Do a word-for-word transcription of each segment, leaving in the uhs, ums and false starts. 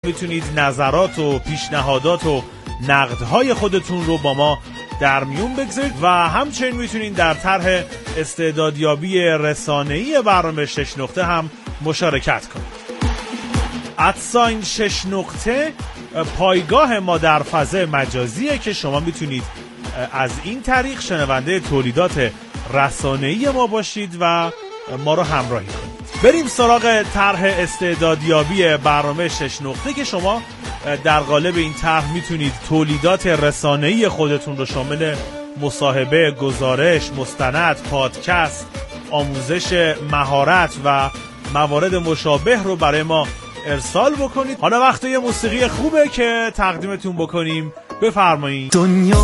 میتونید نظرات و پیشنهادات و نقدهای خودتون رو با ما در میون بگذارید و همچنین میتونید در طرح استعدادیابی رسانه‌ای برنامه شش نقطه هم مشارکت کنید. ادساین شش نقطه پایگاه ما در فضای مجازیه که شما میتونید از این طریق شنونده تولیدات رسانه‌ای ما باشید و ما رو همراهی کنید. بریم سراغ طرح استعدادیابی برنامه شش نقطه که شما در قالب این طرح میتونید تولیدات رسانه‌ای خودتون رو شامل مصاحبه، گزارش، مستند، پادکست، آموزش مهارت و موارد مشابه رو برای ما ارسال بکنید. حالا وقت یه موسیقی خوبه که تقدیمتون بکنیم. بفرمایید. دنیا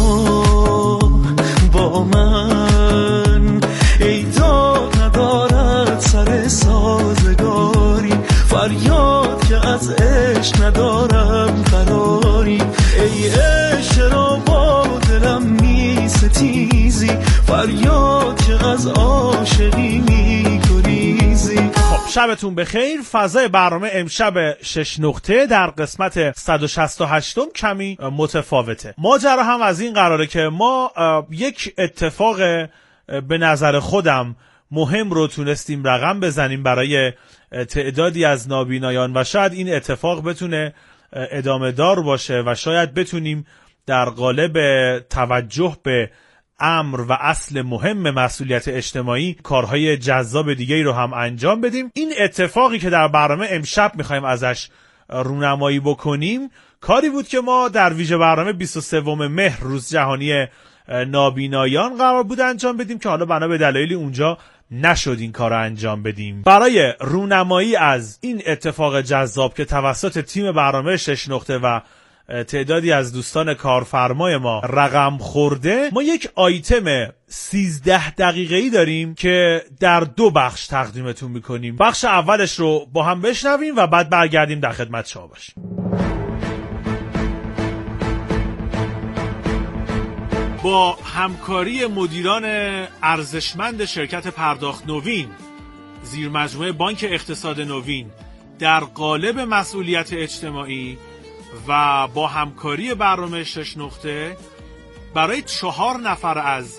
با من ایداد ندارد سر سازگاری، فریاد که از عشق ندارم قراری، ای عشق را با دلم می ستیزی، فریاد که از عاشقی می گریزی. خب شبتون بخیر. فضای برنامه امشب شش نقطه در قسمت صد و شصت و هشت کمی متفاوته. ماجرا هم از این قراره که ما یک اتفاق به نظر خودم مهم رو تونستیم رقم بزنیم برای تعدادی از نابینایان و شاید این اتفاق بتونه ادامه دار باشه و شاید بتونیم در قالب توجه به امر و اصل مهم مسئولیت اجتماعی کارهای جذاب دیگه‌ای رو هم انجام بدیم. این اتفاقی که در برنامه امشب می‌خوایم ازش رونمایی بکنیم کاری بود که ما در ویژه برنامه بیست و سوم مهر روز جهانی نابینایان قرار بود انجام بدیم که حالا بنا به دلایلی اونجا نشد این کار رو انجام بدیم. برای رونمایی از این اتفاق جذاب که توسط تیم برنامه شش نقطه و تعدادی از دوستان کارفرمای ما رقم خورده، ما یک آیتم سیزده دقیقه‌ای داریم که در دو بخش تقدیمتون میکنیم. بخش اولش رو با هم بشنویم و بعد برگردیم در خدمت شما باشیم. با همکاری مدیران ارزشمند شرکت پرداخت نوین زیر مجموعه بانک اقتصاد نوین در قالب مسئولیت اجتماعی و با همکاری برنامه شش نقطه برای چهار نفر از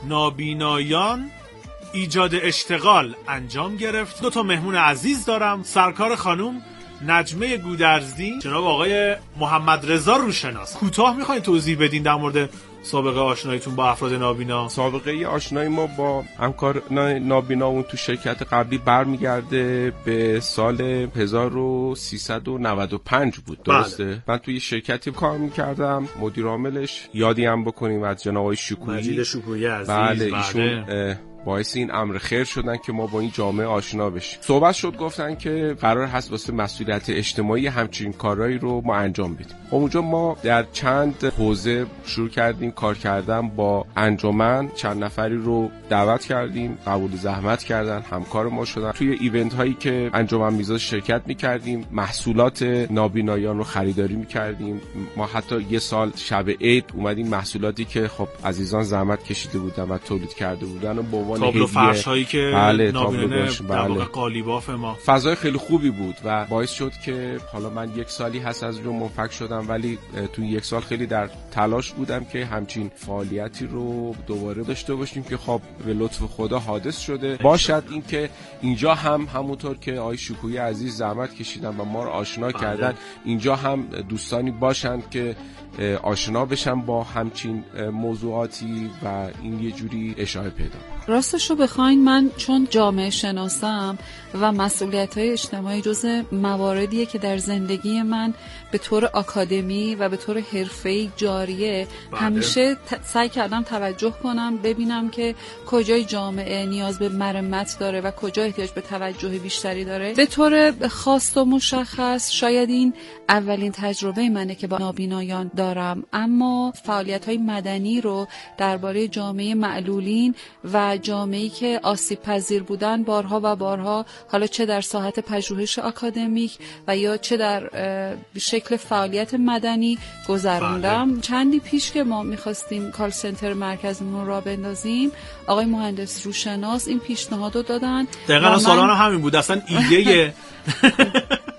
نابینایان ایجاد اشتغال انجام گرفت. دو تا مهمون عزیز دارم. سرکار خانم نجمه گودرزی، جناب آقای محمد رضا روشناس. کوتاه میخواین توضیح بدین در مورد سابقه آشناییتون با افراد نابینا؟ سابقه آشنایی ما با همکار نابینا اون تو شرکت قبلی برمیگرده به سال هزار و سیصد و نود و پنج بود، درسته؟ بله. من توی شرکتی کار میکردم، مدیر عاملش یادی هم بکنیم از جناب آقای شکویی، مجید شکویی عزیز. بله ایشون بله. باعث این امر خیر شدن که ما با این جامعه آشنا بشیم. صحبت شد گفتن که قرار هست واسه مسئولیت اجتماعی همچین کارهایی رو ما انجام بدیم. اونجا ما در چند حوزه شروع کردیم کار کردن. با انجمن چند نفری رو دعوت کردیم، قبول زحمت کردن، همکار ما شدن. توی ایونت هایی که انجمن میزاد شرکت میکردیم، محصولات نابینایان رو خریداری میکردیم. ما حتی یه سال شب عید اومدیم محصولاتی که خب عزیزان زحمت کشیده بودن و تولید کرده بودن و با تابلو فرش هایی که بله، نابینانه در بله. واقع قالیباف ما. فضای خیلی خوبی بود و باعث شد که حالا من یک سالی هست از اون منفک شدم، ولی توی یک سال خیلی در تلاش بودم که همچین فعالیتی رو دوباره داشته باشیم که خب به لطف خدا حادث شده. باشد این که اینجا هم همونطور که آقای شکویی عزیز زحمت کشیدن و ما رو آشنا بله. کردن، اینجا هم دوستانی باشند که آشنا بشن با همچین موضوعاتی و این یه جوری اشاعه پیدا. راستش رو بخواین من چون جامعه شناسم و مسئولیت‌های اجتماعی جزء مواردیه که در زندگی من به طور آکادمی و به طور حرفه‌ای جاریه، بله. همیشه ت... سعی کردم توجه کنم ببینم که کجای جامعه نیاز به مرمت داره و کجا احتیاج به توجه بیشتری داره. به طور خاص و مشخص شاید این اولین تجربه منه که با نابینایان دارم، اما فعالیت‌های مدنی رو درباره جامعه معلولین و جامعه‌ای که آسیب پذیر بودن بارها و بارها، حالا چه در ساحت پژوهش آکادمیک و یا چه در شکل فعالیت مدنی گذروندم. بله. چندی پیش که ما می‌خواستیم کال سنتر مرکزمون را بندازیم، آقای مهندس روشناس این پیشنهاد رو دادن. دقیقاً سوالم همین بود، اصلا ایده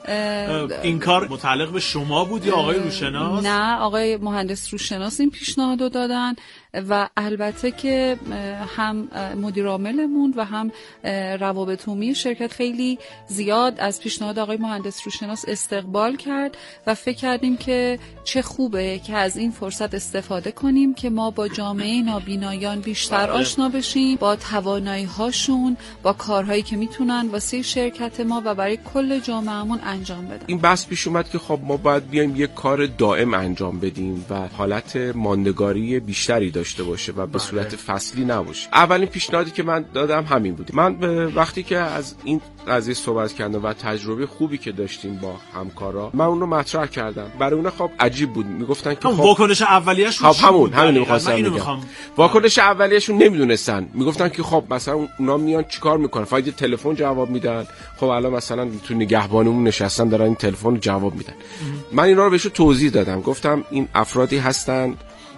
این کار متعلق به شما بود یا آقای روشناس؟ نه، آقای مهندس روشناس این پیشنهادو دادن و البته که هم مدیر عاملمون و هم روابط عمومی شرکت خیلی زیاد از پیشنهاد آقای مهندس روشناس استقبال کرد و فکر کردیم که چه خوبه که از این فرصت استفاده کنیم که ما با جامعه نابینایان بیشتر آشنا بشیم، با توانایی هاشون، با کارهایی که میتونن واسه شرکت ما و برای کل جامعهمون انجام بدن. این بحث پیش اومد که خب ما باید بیایم یک کار دائم انجام بدیم و حالت ماندگاری بیشتری داشته باشه و به صورت فصلی نباشه. اولین پیشنهادی که من دادم همین بود. من وقتی که از این قضیه صحبت کردم و تجربه خوبی که داشتیم با همکارا، من اون رو مطرح کردم. برای اون خب عجیب بود، میگفتن که خب واکنش اولیه‌شون خب همون همین می‌خواستم بگم. میخوام... واکنش اولیه‌شون نمیدونستن، میگفتن که خب مثلا اونا میان چیکار میکنن؟ فقط تلفن جواب میدن. خب الان مثلا تو نگهبانمون نشستن دارن این تلفن رو جواب میدن. من اینا رو بهشون توضیح دادم، گفتم این افرادی هستن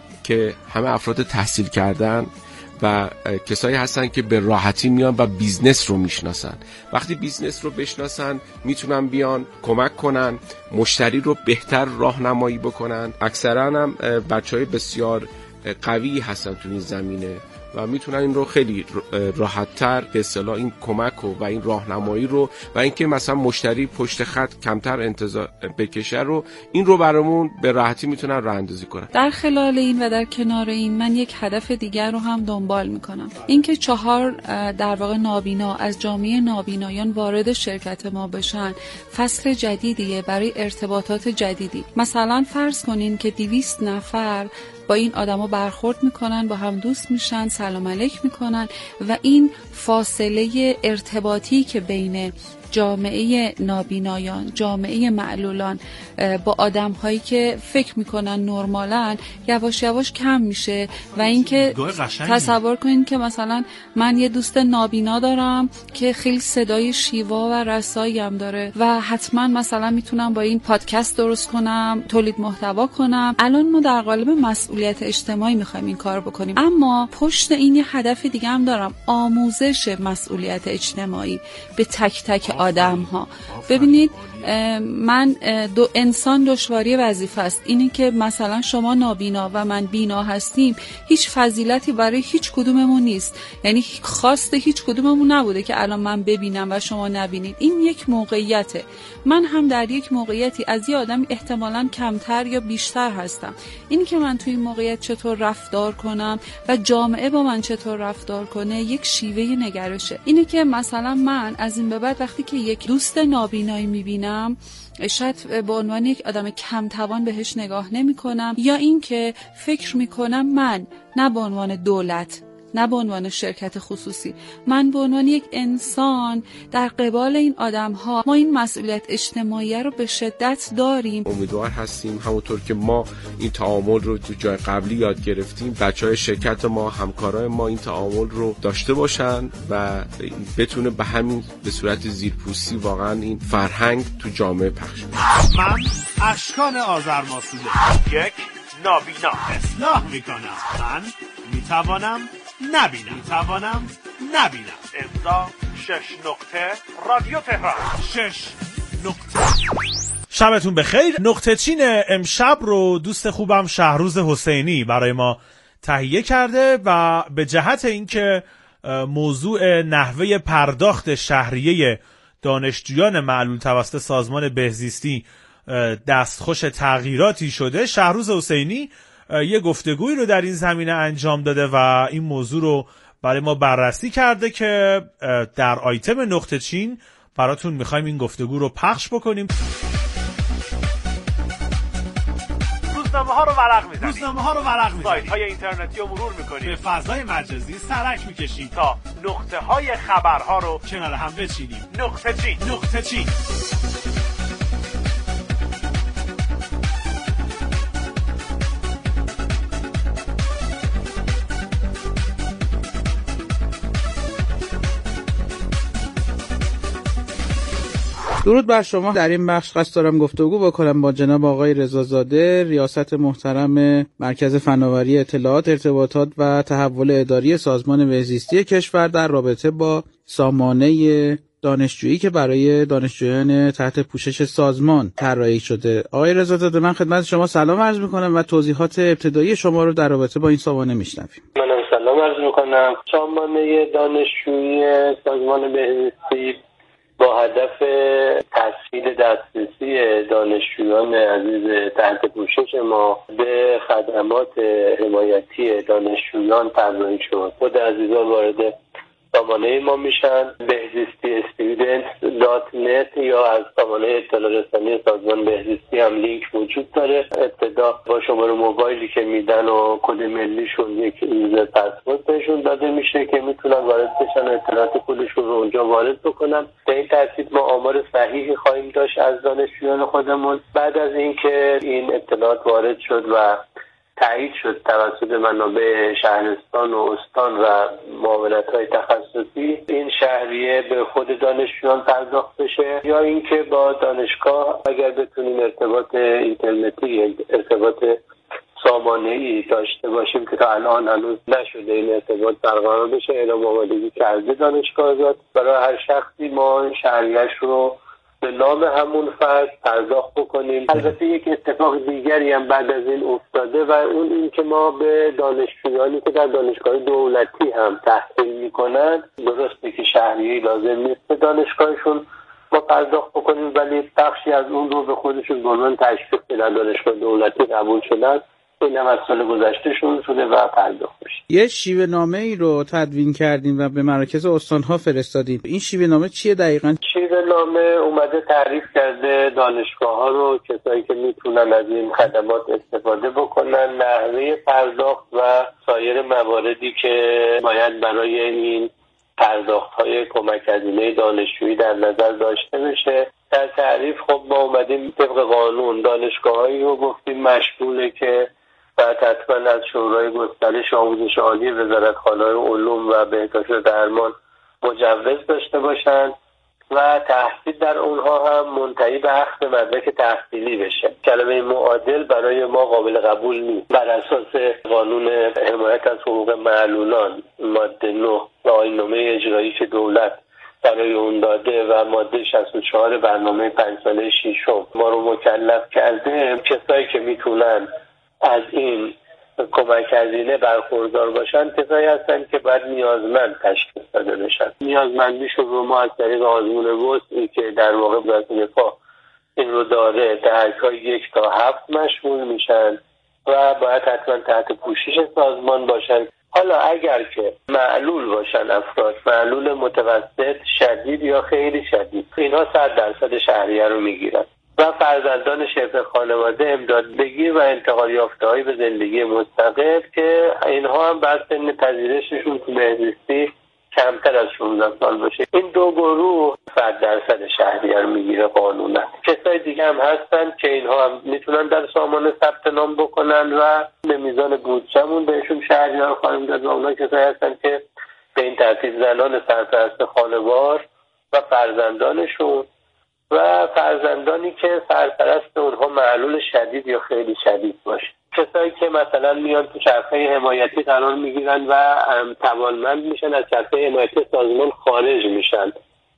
که همه افراد تحصیل کردن و کسایی هستن که به راحتی میان و بیزنس رو میشناسن. وقتی بیزنس رو بشناسن میتونن بیان کمک کنن، مشتری رو بهتر راهنمایی بکنن. اکثرا هم بچهای بسیار قوی هستن تو این زمینه و میتونن این رو خیلی راحت‌تر به اصطلاح این کمک و این راهنمایی رو و اینکه مثلا مشتری پشت خط کمتر انتظار بکشه رو این رو برامون به راحتی میتونن راه‌اندازی کنن. در خلال این و در کنار این من یک هدف دیگر رو هم دنبال میکنم، اینکه چهار در واقع نابینا از جامعه نابینایان وارد شرکت ما بشن. فصل جدیدیه برای ارتباطات جدیدی. مثلا فرض کنین که دویست نفر با این آدما برخورد میکنن، با هم دوست میشن، سلام علیک میکنن و این فاصله ارتباطی که بین جامعه نابینایان، جامعه معلولان با آدم‌هایی که فکر میکنن نرمالن یواش یواش کم میشه و اینکه تصور کنین که مثلا من یه دوست نابینا دارم که خیلی صدای شیوا و رسایی هم داره و حتما مثلا میتونم با این پادکست درست کنم، تولید محتوا کنم. الان ما در قالب مسئولیت اجتماعی میخوایم این کار بکنیم، اما پشت این یه هدف دیگه هم دارم، آموزش مسئولیت اجتماعی به تک تک آدم ها. ببینید من دو انسان دشواری وظیفه است. اینی که مثلا شما نابینا و من بینا هستیم هیچ فضیلتی برای هیچ کدوممون نیست، یعنی خواست هیچ کدوممون نبوده که الان من ببینم و شما نبینید. این یک موقعیته. من هم در یک موقعیتی از یه آدم احتمالاً کمتر یا بیشتر هستم. اینی که من توی این موقعیت چطور رفتار کنم و جامعه با من چطور رفتار کنه یک شیوه نگرشه. اینی که مثلا من از این به بعد وقتی که یک دوست نابینایی میبینم شاید به عنوان یک آدم کم توان بهش نگاه نمی کنم، یا این که فکر می کنم من نه به عنوان دولت، نه به عنوان شرکت خصوصی، من به عنوان یک انسان در قبال این آدم ها ما این مسئولیت اجتماعی رو به شدت داریم. امیدوار هستیم همونطور که ما این تعامل رو تو جای قبلی یاد گرفتیم بچهای شرکت ما، همکارای ما این تعامل رو داشته باشن و بتونه به همین به صورت زیرپوستی واقعا این فرهنگ تو جامعه پخش بشه. من اشکان آذرماسوله، یک نابینا اصلاح میکنم. من میتوانم نبینم میتوانم نبینم. امضا شش نقطه رادیو تهران. شش نقطه. شبتون بخیر. نقطه چین امشب رو دوست خوبم شهروز حسینی برای ما تهیه کرده و به جهت اینکه موضوع نحوه پرداخت شهریه دانشجویان معلول توسط سازمان بهزیستی دستخوش تغییراتی شده، شهروز حسینی یه گفتگویی رو در این زمینه انجام داده و این موضوع رو برای ما بررسی کرده که در آیتم نقطه چین براتون میخوایم این گفتگو رو پخش بکنیم. روزنامه ها رو ورق میزنیم، روزنامه ها رو ورق میزنیم، سایت های اینترنتی رو مرور میکنیم، به فضای مجازی سرک میکشیم تا نقطه های خبرها رو کنار هم بچینیم. نقطه چین. نقطه چین. درود بر شما. در این بخش قصد دارم گفتگو بکنم با جناب آقای رضازاده، ریاست محترم مرکز فناوری اطلاعات، ارتباطات و تحول اداری سازمان بهزیستی کشور در رابطه با سامانه دانشجویی که برای دانشجویان تحت پوشش سازمان طراحی شده. آقای رضازاده، من خدمت شما سلام عرض میکنم و توضیحات ابتدایی شما رو در رابطه با این سامانه میشنویم. منم سلام عرض میکنم. سامانه دانشجویی سازمان بهزیستی با هدف تسهیل دسترسی دانشجویان عزیز تحت پوشش ما به خدمات حمایتی دانشجویان طراحی شد. خود عزیزان وارد سامانه ما میشن، بهزیستی استودنت دات نت یا از سامانه اطلاع رسانی سازمان بهزیستی هم لینک وجود داره. ابتدا با شماره موبایلی که میدن و کد ملیشون یک یوزر پسورد بهشون داده میشه که میتونن وارد بشن و اطلاعات خودشون رو اونجا وارد بکنن. به این ترتیب ما آمار صحیحی خواهیم داشت از دانشجویان خودمون. بعد از اینکه این اطلاعات وارد شد و تایید شد توسط منابع شهرستان و استان و معاونت‌های تخصصی، این شهریه به خود دانشجویان پرداخت بشه یا اینکه با دانشگاه اگر بتونیم ارتباط اینترنتی، ارتباط سامانه‌ای داشته باشیم که تا الان هنوز نشده این ارتباط برقرار بشه، اعلام آمادگی کرده دانشگاه ازاد برای هر شخصی ما شهریه‌اش رو به نام همون فرد پرداخت بکنیم. البته یک اتفاق دیگری هم بعد از این افتاده و اون این که ما به دانشجویانی که در دانشگاه دولتی هم تحصیل میکنن، درسته که شهریه‌ای لازم نیست به دانشگاهشون ما پرداخت بکنیم، ولی بخشی از اون رو به خودشون به عنوان تشویق که در دانشگاه دولتی قبول شدن، این هم از سال گذشته شروع شده و پرداخت میشه. یه شیوه نامه ای رو تدوین کردیم و به مراکز استان‌ها فرستادیم. این شیوه نامه چیه دقیقاً؟ شیوه نامه اومده تعریف کرده دانشگاه‌ها رو، کسایی که میتونن از این خدمات استفاده بکنن، نحوه پرداخت و سایر مواردی که باید برای این پرداخت‌های کمک هزینه دانشجویی در نظر داشته بشه. در تعریف خب ما اومدیم طبق قانون دانشگاه‌هایی رو گفتیم مشموله که بعد حتما از شورای گسترش آموزش عالی وزارتخانه‌های علوم و بهداشت و درمان مجوز داشته باشند و تحصیل در اونها هم منتهی به اخذ مدرک تحصیلی بشه. کلمه معادل برای ما قابل قبول نیست. بر اساس قانون حمایت از حقوق معلولان ماده نه و آیین‌نامه اجرایی که دولت برای اون داده و ماده شصت و چهار برنامه پنج ساله ششم ما رو مکلف کرده، کسایی که میتونن از این کمک هزینه برخوردار باشن کسایی هستن که باید نیازمند تشخیص داده بشن. نیازمندیشون رو ما از طریق آزمون وسعی که در واقع وزارت دفاع این رو داره درک‌های یک تا هفت مشمول میشن و باید حتما تحت پوشش سازمان باشن. حالا اگر که معلول باشن افراد، معلول متوسط، شدید یا خیلی شدید، اینها صد درصد شهریه رو میگیرن و فرزندان شبه خانواده امدادبگیر و انتقال یافته‌های به زندگی مستقل که اینها هم بر سن پذیرششون تو بهزیستی کمتر از شانزده سال باشه، این دو گروه صد درصد شهریه رو میگیره قانونا. کسای دیگه هم هستن که اینها هم میتونن در سامانه ثبت نام بکنن و به میزان بودجه‌مون بهشون شهریه رو خواهیم داد و اونا کسایی هستن که به این ترتیب زنان سرپرست خانوار و فرزندانشون و فرزندانی که سرپرست اونها معلول شدید یا خیلی شدید باشه. کسایی که مثلا میان تو چرخه حمایتی قرار میگیرن و توانمند میشن از چرخه حمایتی سازمان خارج میشن،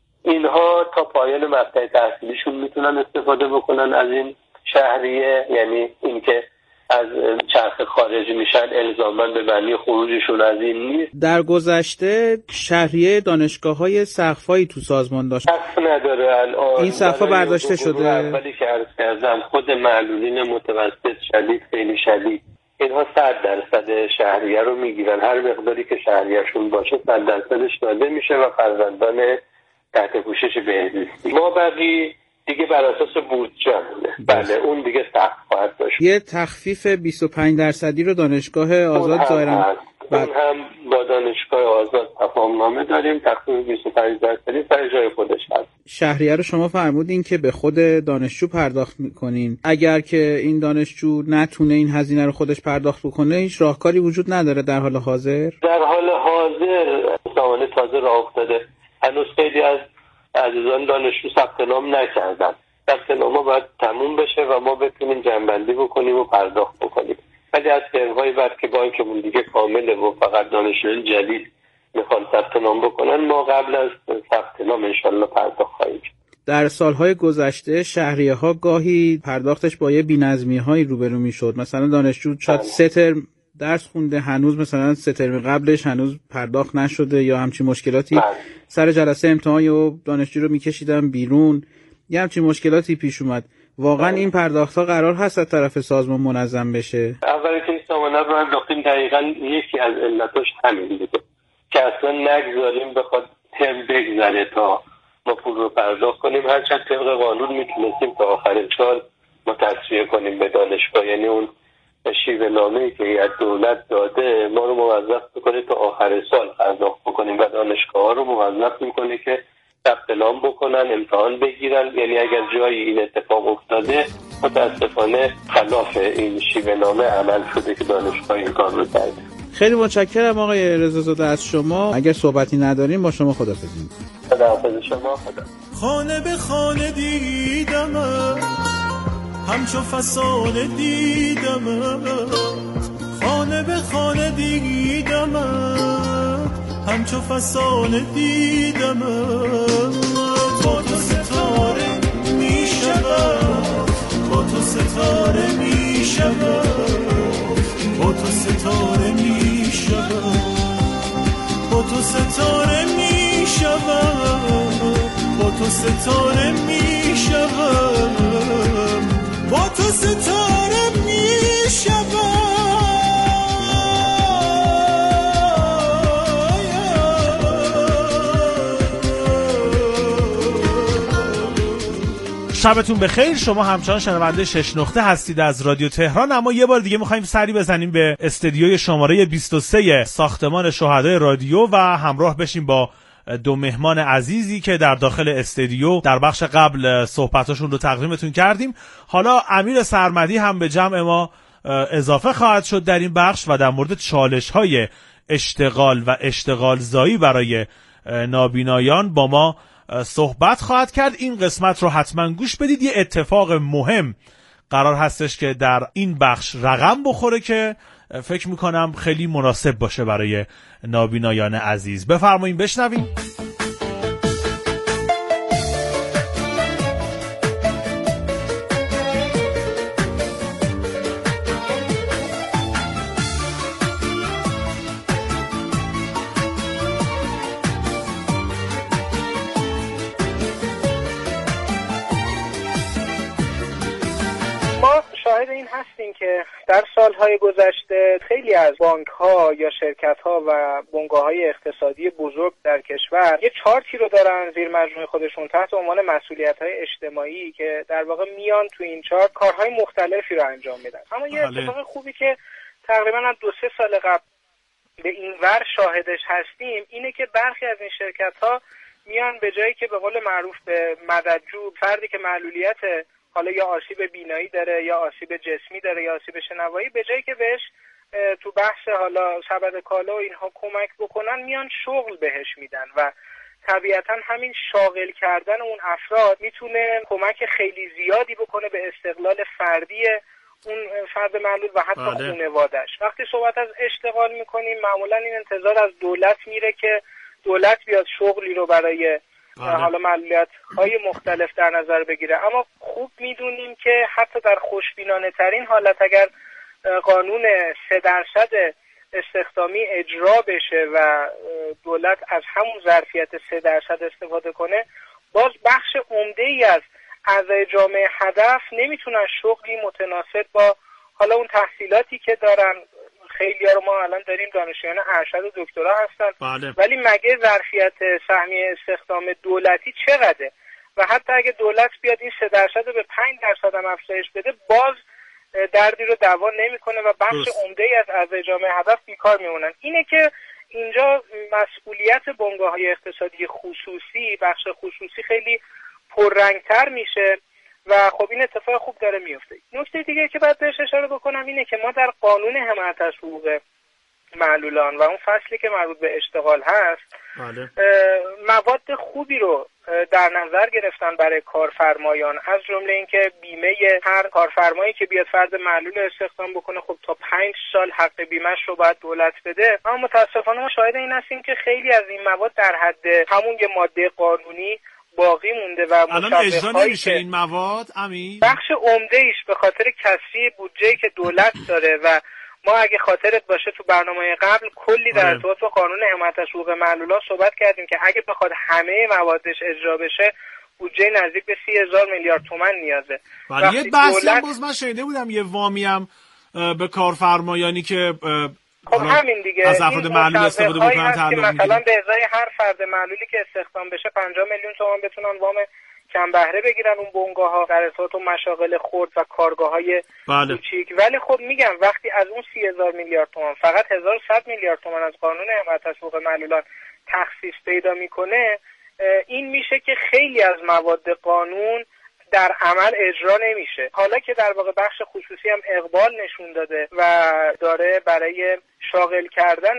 اینها تا پایان مقطع تحصیلیشون میتونن استفاده بکنن از این شهریه، یعنی اینکه از چرخه خارج میشن الزاما به معنی خروجشون از این نیست. در گذشته شهریه دانشگاه‌های سقفایی تو سازمان داشت. سقف نداره الان. این سقف‌ها برداشته شده. اولی که عرض کردم خود معلولین متوسط، شدید، خیلی شدید، اینها صد درصد شهریه رو میگیرن. هر مقداری که شهریه‌شون باشه صد درصدش داده میشه و فرزندان تحت پوشش بهزیستی. ما بقی دیگه بر اساس بودجه، بله اون دیگه سقف خواهد داشت. یه تخفیف بیست و پنج درصدی رو دانشگاه آزاد ظاهرا اون هم با دانشگاه آزاد تفاهم‌نامه داریم، تخفیف بیست و پنج درصدی سر جای خودش هست. شهریه رو شما فرمودین که به خود دانشجو پرداخت میکنین. اگر که این دانشجو نتونه این هزینه رو خودش پرداخت بکنه، هیچ راهکاری وجود نداره در حال حاضر؟ در حال حاضر سامانه تازه راه افتاده، هنوز خیلی از عزیزان دانشجو ثبت نام نکردن. ثبت نام‌ها باید تموم بشه و ما بتونیم جمع‌بندی بکنیم و پرداخت بکنیم. ولی از ترم‌های بعد که بانکمون دیگه کامله و فقط دانشجویان جدید میخوان ثبت نام بکنن ما قبل از ثبت نام انشالله پرداخت خواهیم. در سالهای گذشته شهریه ها گاهی پرداختش با یه بی‌نظمی هایی روبرو میشد. مثلا دانشجو شاید سه ترم درس خونده، هنوز مثلا سه ترم قبلش هنوز پرداخت نشده یا همچین مشکلاتی من. سر جلسه امتحان و دانشجو رو میکشیدن بیرون، یه همچین مشکلاتی پیش اومد. واقعا این پرداخت ها قرار هست از طرف سازمان منظم بشه؟ اولی که این سامانه رو انداختیم دقیقا یکی از علتاش همین دیگه که اصلا نگذاریم بخواد ترم بگذره تا ما پول رو پرداخت کنیم. هرچند طبق قانون میتونستیم تا آخر سال ما تصفیه کنیم به دانشگاه، یعنی اون شیوه نامه‌ای که از دولت داده ما رو موظف بکنه تا آخر سال پرداخت بکنیم و دانشگاه ها رو موظف میکنه که ثبت نام بکنن، امتحان بگیرن. یعنی اگر جایی این اتفاق افتاده متاسفانه خلاف این شیوه نامه عمل شده که دانشگاه این کار رو کرده. خیلی متشکرم آقای رضازاده از شما. اگر صحبتی نداریم با شما خداحافظی می‌کنم. خداحافظ شما. خدا. خانه به خانه دیدم همچو فسانه دیدم، خانه به خانه دیدم همچو فسانه دیدم. با تو ستاره می شود، با تو ستاره می شود، با تو ستاره می شود، با تو ستاره می شود، با تو ستاره می شود، با تو ستاره می شود. شبتون بخیر. شما همچنان شنونده شش نقطه هستید از رادیو تهران. اما یه بار دیگه میخوایم سری بزنیم به استدیوی شماره بیست و سه ساختمان شهدای رادیو و همراه بشیم با دو مهمان عزیزی که در داخل استدیو در بخش قبل صحبتاشون رو تقدیمتون کردیم. حالا امیر سرمدی هم به جمع ما اضافه خواهد شد در این بخش و در مورد چالش‌های اشتغال و اشتغال زایی برای نابینایان با ما صحبت خواهد کرد. این قسمت رو حتما گوش بدید. یه اتفاق مهم قرار هستش که در این بخش رقم بخوره که فکر میکنم خیلی مناسب باشه برای نابینایان عزیز. بفرمایید بشنویم. شاهد این هستیم که در سالهای گذشته خیلی از بانک‌ها یا شرکت‌ها و بنگاه‌های اقتصادی بزرگ در کشور یه چارتی رو دارن زیر مجموعه خودشون تحت عنوان مسئولیت‌های اجتماعی که در واقع میان تو این چارت کارهای مختلفی رو انجام میدن. اما یه اتفاق خوبی که تقریباً از دو سه سال قبل به این ور شاهدش هستیم اینه که برخی از این شرکت‌ها میان به جایی که به قول معروف به مددجو فردی که معلولیت حالا یا آسیب بینایی داره یا آسیب جسمی داره یا آسیب شنوایی، به جایی که بهش تو بحث حالا سبد کالا و اینها کمک بکنن میان شغل بهش میدن و طبیعتا همین شاغل کردن اون افراد میتونه کمک خیلی زیادی بکنه به استقلال فردی اون فرد معلول و حتی بله. خانواده‌اش. وقتی صحبت از اشتغال میکنیم معمولا این انتظار از دولت میره که دولت بیاد شغلی رو برای بله. حالا معلولیت های مختلف در نظر بگیره. اما خوب میدونیم که حتی در خوشبینانه ترین حالت اگر قانون سه درصد استخدامی اجرا بشه و دولت از همون ظرفیت سه درصد استفاده کنه، باز بخش عمده ای از اعضای جامعه هدف نمیتونن شغلی متناسب با حالا اون تحصیلاتی که دارن. خیلی ها رو ما الان داریم دانشجویان ارشد و دکترا هستن بله. ولی مگه ظرفیت سهمیه استخدام دولتی چقدره؟ و حتی اگه دولت بیاد این سه درصد رو به پنج درصد هم افزایش بده باز دردی رو دوا نمیکنه و بخش عمده ای از اعضای جامعه هدف بیکار میمونن. اینه که اینجا مسئولیت بنگاه‌های اقتصادی خصوصی، بخش خصوصی خیلی پررنگتر میشه و خب این اتفاق خوب داره میفته. نکته دیگه که باید بهش اشاره بکنم اینه که ما در قانون حمایت از حقوق معلولان و اون فصلی که مربوط به اشتغال هست بله. مواد خوبی رو در نظر گرفتن برای کارفرمایان، از جمله اینکه بیمه هر کارفرمایی که بیاد فرد معلول استخدام بکنه خب تا پنج سال حق بیمهش رو باید دولت بده. اما متاسفانه ما شاهد این هستیم که خیلی از این مواد در حد همون یه ماده قانونی باقی مونده و الان اجرا نمیشه این مواد. امین بخش عمده ایش به خاطر کسری بودجه‌ای که دولت داره و ما اگه خاطرت باشه تو برنامه قبل کلی در ارتباط با قانون حمایت از حقوق معلولان صحبت کردیم که اگه بخواد همه موادش اجرا بشه بودجه نزدیک به سی هزار میلیارد تومان نیازه. ولی یه بحثی هم باز من شنیده بودم یه وامی هم به کارفرمایانی که خب همین دیگه از افراد معلول استفاده بکنن تعلق میگیره. مثلا به ازای هر فرد معلولی که استخدام بشه پنجاه میلیون تومان بتونن وام کم بهره بگیرن اون بنگاه ها در ارتباط با مشاغل خرد و کارگاه های بله. کوچیک. ولی خب میگم وقتی از اون سی هزار میلیارد تومان فقط هزار و صد میلیارد تومان از قانون حمایت از حقوق معلولان تخصیص پیدا میکنه، این میشه که خیلی از مواد قانون در عمل اجرا نمیشه. حالا که در واقع بخش خصوصی هم اقبال نشون داده و داره برای شاغل کردن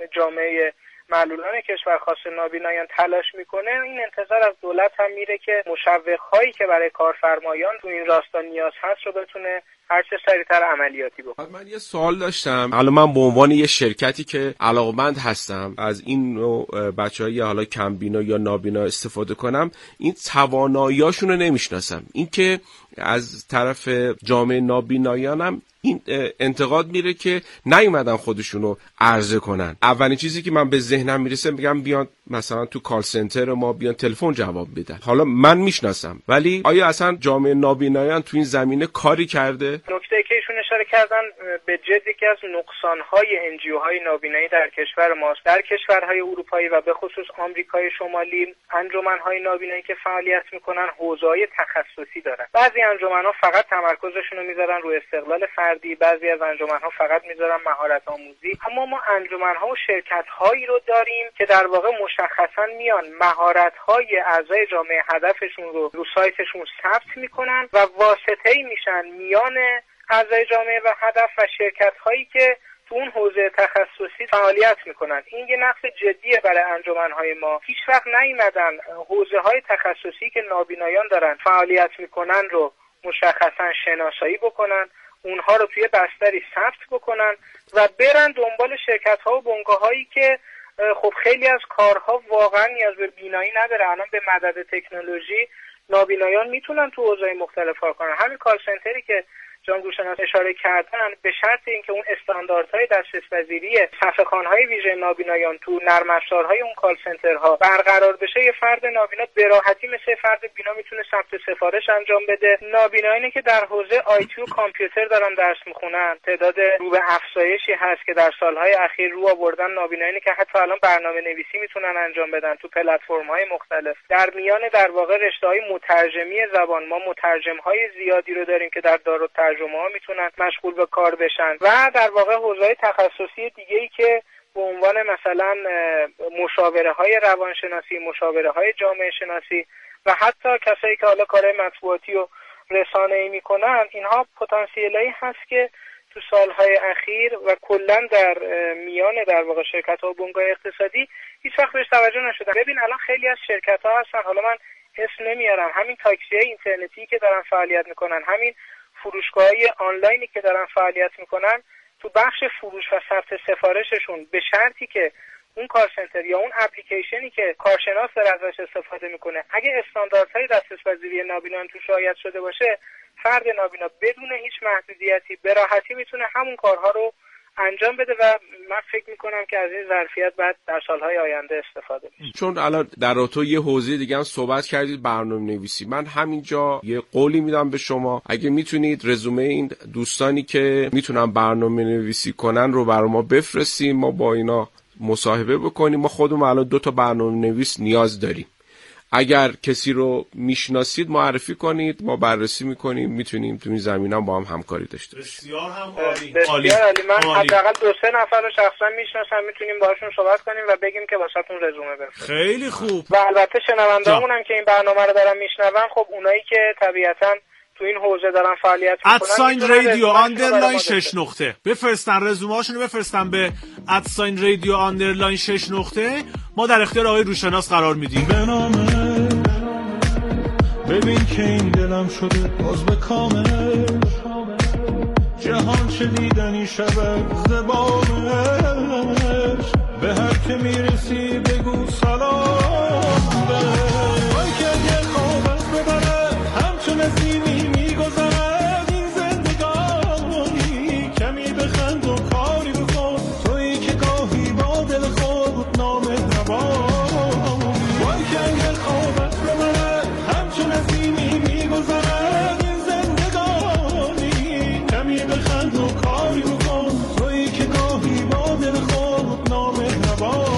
جامعه معلولان کشور خاص نابینایان تلاش میکنه، این انتظار از دولت هم میره که مشوق‌هایی که برای کارفرمایان تو این راستا نیاز هست رو بتونه هر چه سریعتر عملیاتی بکنه. من یه سوال داشتم. حالا من به عنوان یه شرکتی که علاقمند هستم از این نوع بچه‌های حالا کمبینا یا نابینا استفاده کنم، این توانایی‌هاشون رو نمیشناسم. این که از طرف جامعه نابینایانم این انتقاد میره که نیومدن خودشونو عرضه کنن. اولین چیزی که من به ذهنم میرسه میگم بیان مثلا تو کال سنتر ما بیان تلفن جواب بدن. حالا من میشناسم، ولی آیا اصلا جامعه نابینایان تو این زمینه کاری کرده؟ نکته که ایشون اشاره کردن به جد یکی از نقصان‌های انجیوهای نابینایی در کشور ماست. در کشورهای اروپایی و به خصوص آمریکای شمالی انجمن‌های نابینایی که فعالیت میکنن حوزه‌های تخصصی دارن. بعضی انجمن‌ها فقط تمرکزشون رو میذارن روی استقلال فردی، بعضی از انجمن‌ها فقط میذارن مهارت آموزی. اما ما انجمن‌ها و شرکت‌هایی رو داریم که در واقع مشخصاً میان مهارت‌های اعضای جامعه هدفشون رو رو سایتشون ثبت میکنن و واسطه‌ای میشن میان اعضای جامعه و هدف و شرکت‌هایی که تو اون حوزه تخصصی فعالیت میکنن. این یه نقص جدیه برای انجمن‌های ما. هیچ وقت نیومدن حوزه‌های تخصصی که نابینایان دارن فعالیت میکنن رو مشخصاً شناسایی بکنن، اونها رو توی بستری ثبت بکنن و برن دنبال شرکت‌ها و بنگاه‌هایی که خب خیلی از کارها واقعا نیاز به بینایی نداره. الان به مدد تکنولوژی نابینایان میتونن تو حوزه‌های مختلف کار کنن. همین کال سنتری که جان گوشناس اشاره کردن به شرط اینکه اون استانداردهای دسترس‌پذیری صفحه‌خوان‌های ویژه نابینایان تو نرم افزارهای اون کال سنترها برقرار بشه، یه فرد نابینا به راحتی مثل فرد بینا میتونه ثبت سفارش انجام بده. نابینایانی که در حوزه آیتی و کامپیوتر دارن درس میخونن تعداد رو به افزایشی هست که در سالهای اخیر رو آوردن. نابینایانی که حتی الان برنامه نویسی میتونن انجام بدن تو پلتفرم‌های مختلف. در میان در واقع رشته‌های مترجمی زبان ما مترجم‌های زیادی رو داریم که در دار ترجمه ها میتونن مشغول به کار بشن و در واقع حوزه‌های تخصصی دیگه‌ای که به عنوان مثلا مشاوره های روانشناسی، مشاوره های جامعه شناسی و حتی کسایی که حالا کارهای مطبوعاتی و رسانه‌ای میکنن، اینها پتانسیلایی هست که تو سالهای اخیر و کلا در میان در واقع شرکت‌ها و بنگاه اقتصادی هیچ وقت بهش توجه نشده. ببین الان خیلی از شرکت‌ها هستن، حالا من اسم نمیارم، همین تاکسی‌های اینترنتی که دارن فعالیت میکنن، همین فروشگاه‌های آنلاینی که دارن فعالیت میکنن، تو بخش فروش و ثبت سفارششون به شرطی که اون کار سنتر یا اون اپلیکیشنی که کارشناس داره ازش استفاده میکنه اگه استانداردهای دسترس‌پذیری نابینایان توش رعایت شده باشه، فرد نابینا بدون هیچ محدودیتی به راحتی میتونه همون کارها رو انجام بده و من فکر میکنم که از این ظرفیت بعد در سالهای آینده استفاده بشه. چون الان در رابطه یه حوزه دیگه هم صحبت کردید، برنامه نویسی، من همینجا یه قولی میدم به شما، اگه میتونید رزومه این دوستانی که میتونن برنامه نویسی کنن رو برای ما بفرستیم، ما با اینا مصاحبه بکنیم. ما خودمون الان دو تا برنامه نویس نیاز داریم. اگر کسی رو میشناسید معرفی کنید، ما بررسی میکنیم، میتونیم تو این زمینه با هم همکاری داشته باشیم. بسیار هم عالی. بسیار عالی. من حداقل دو سه نفر رو شخصا میشناسم، میتونیم باهاشون صحبت کنیم و بگیم که واسهتون رزومه بفرستیم. خیلی خوب. و البته شنوندهامون هم که این برنامه رو دارن میشنون، خب اونایی که طبیعتاً تو تو این حوزه دارن فعالیت میکنن ادساین رادیو آندرلاین شش نقطه بفرستن، رزومه هاشونو بفرستن به ادساین رادیو آندرلاین شش نقطه. ما در اختیار آقای روشناس قرار میدیم. به نامه ببین که این دلم شده باز به کامل، جهان چه دیدنی شود زبانش، به هر که میرسی بگو سلام بهش. وای که اگه خوابت ببره همچون نسیمی میگذرد این زندگانی، کمی بخند و کاری بکن تویی که گاهی با دل خود نامهربان. وای که اگه خوابت ببره همچون نسیمی میگذرد این زندگانی، کمی بخند و کاری بکن تویی که گاهی با دل خود نامهربان.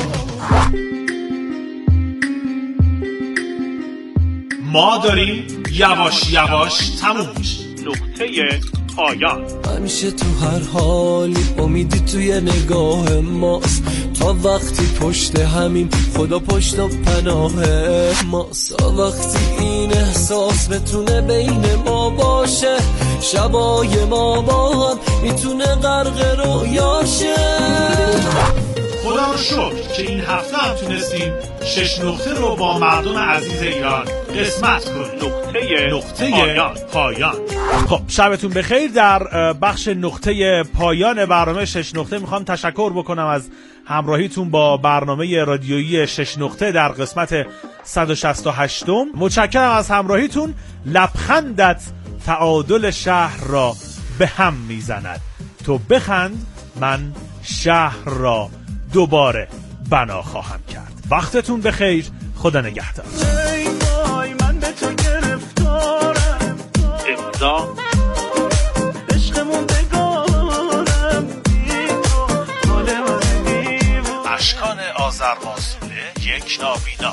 ما داریم یواش یواش تموم میشه. نقطه پایان. همیشه تو هر حالی امیدی توی نگاه ماست، تا وقتی پشت همین خدا پشت و پناه ماست. تا وقتی این احساس بتونه بین ما باشه، شبای ما با هم میتونه غرق رویاشه. خدا رو شکر که این هفته هم تونستیم شش نقطه رو با مردم عزیز ایران قسمت کنیم. نقطه نقطه پایان. پایان. خب شبتون بخیر. در بخش نقطه پایان برنامه شش نقطه میخوام تشکر بکنم از همراهیتون با برنامه رادیویی شش نقطه در قسمت صد و شصت و هشت. متشکرم از همراهیتون. لبخندت تعادل شهر را به هم میزند، تو بخند من شهر را دوباره بنا خواهم کرد. وقتتون بخیر. خدا نگهدار. من به تو گرفتارم، امضا عشقمون بگارم، بی تو حال من دیوون. اشکان آذرماسوله یک نابینا.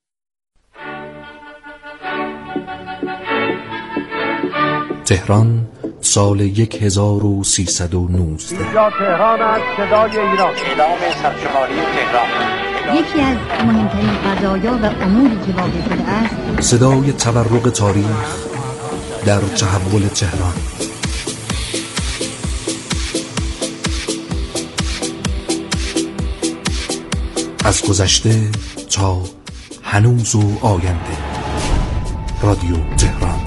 تهران سال یک هزار و سیصد و نوزده. اینجا تهران است، صدای ایران. اعلام سرشماری تهران. یکی از مهمترین قضایا و اموری که واقع شده است، صدای تورق تاریخ در تحول تهران. از گذشته تا هنوز و آینده. رادیو تهران.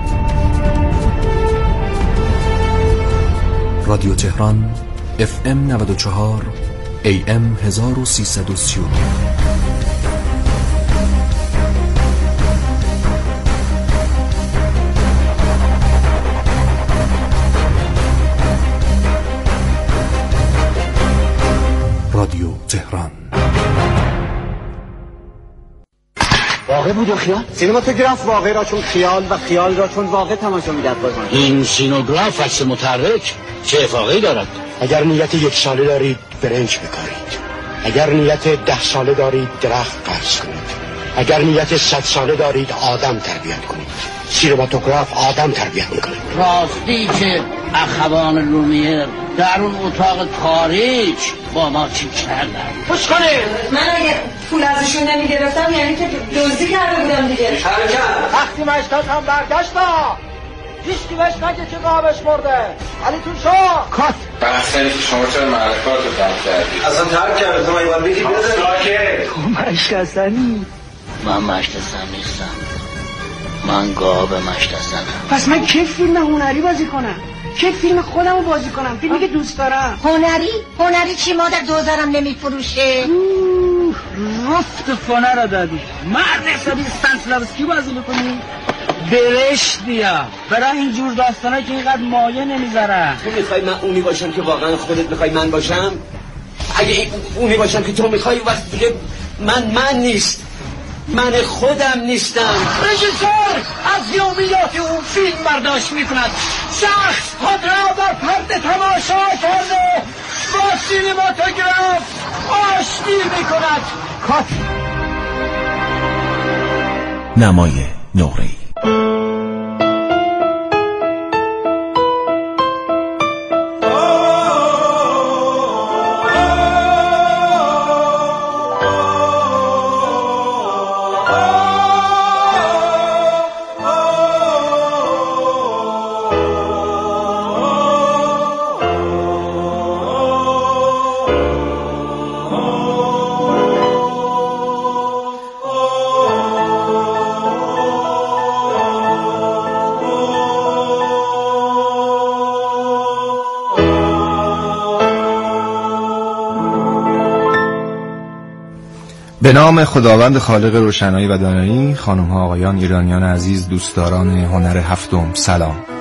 رادیو تهران اف ام نود و چهار ای ام هزار و سیصد و سی و نه. رادیو تهران. واقع بود و خیال؟ سینماتوگراف واقع را چون خیال و خیال را چون واقع تماشا می‌دهد بازم. این سینوگراف عکس متحرک چه افاقه‌ای دارد؟ اگر نیت یک ساله دارید برنج بکارید، اگر نیت ده ساله دارید درخت قرض کنید، اگر نیت صد ساله دارید آدم تربیت کنید. سینماتوگراف آدم تربیت میکنه. راستی که اخوان لومیر در اون اتاق تاریک با ما چی کردن؟ خوش کنه من اگه پول ازشون نمیگرفتم یعنی که دزدی کرده بودم دیگه. حرکت وقتی مشتاق هم برگشت با هیچکی بهش نگه که قابش مرده. علی تو شا کات بحثی که شما چرا معرفات رو ترک کردی؟ اصلا ترک کرده تو باید بگی بزن تو مشت هستنی؟ من مشت هستن نیستم، من گاو مشت هستنم. پس من که فیلم هنری بازی کنم؟ که فیلم خودم رو بازی کنم؟ فیلمی که دوست دارم. هنری؟ هنری چی مادر دوزارم نمیفروشه؟ رفت فانه را دادی مرد حسابی استانسلاوسکی بازی میکنی؟ برش دیا برای اینجور داستانه که اینقدر مایه نمیذارم. تو میخوای من اونی باشم که واقعا خودت میخوای من باشم؟ اگه اونی باشم که تو میخوای وقت دیگه من من نیست، من خودم نیستم. رژیسور از یومیات اون فیلم برداشت میکند، شخص خود را بر پرده تماشا کرده با سینماتوگراف آشتی میکند. کات نمای نقره‌ای. به نام خداوند خالق روشنایی و دانایی، خانم ها آقایان، ایرانیان عزیز، دوستداران هنر هفتم، سلام.